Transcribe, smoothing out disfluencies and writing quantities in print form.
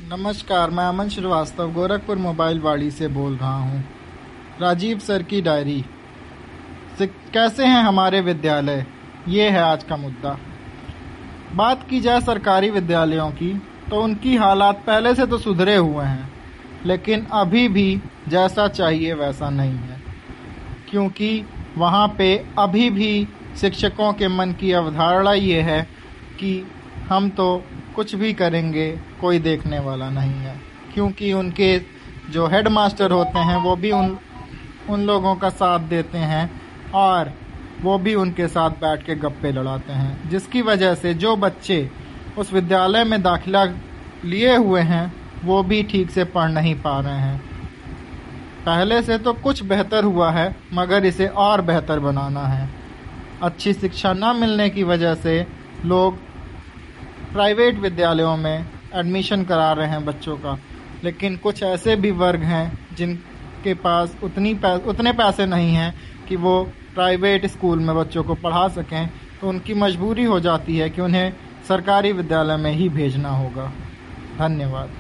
नमस्कार, मैं अमन श्रीवास्तव गोरखपुर मोबाइल वाड़ी से बोल रहा हूँ। राजीव सर की डायरी से कैसे हैं हमारे विद्यालय, ये है आज का मुद्दा। बात की जाए सरकारी विद्यालयों की तो उनकी हालात पहले से तो सुधरे हुए हैं, लेकिन अभी भी जैसा चाहिए वैसा नहीं है, क्योंकि वहाँ पे अभी भी शिक्षकों के मन की अवधारणा ये है कि हम तो कुछ भी करेंगे, कोई देखने वाला नहीं है। क्योंकि उनके जो हेडमास्टर होते हैं वो भी उन लोगों का साथ देते हैं और वो भी उनके साथ बैठ के गप्पे लड़ाते हैं, जिसकी वजह से जो बच्चे उस विद्यालय में दाखिला लिए हुए हैं वो भी ठीक से पढ़ नहीं पा रहे हैं। पहले से तो कुछ बेहतर हुआ है, मगर इसे और बेहतर बनाना है। अच्छी शिक्षा न मिलने की वजह से लोग प्राइवेट विद्यालयों में एडमिशन करा रहे हैं बच्चों का, लेकिन कुछ ऐसे भी वर्ग हैं जिनके पास उतने पैसे नहीं हैं कि वो प्राइवेट स्कूल में बच्चों को पढ़ा सकें, तो उनकी मजबूरी हो जाती है कि उन्हें सरकारी विद्यालय में ही भेजना होगा। धन्यवाद।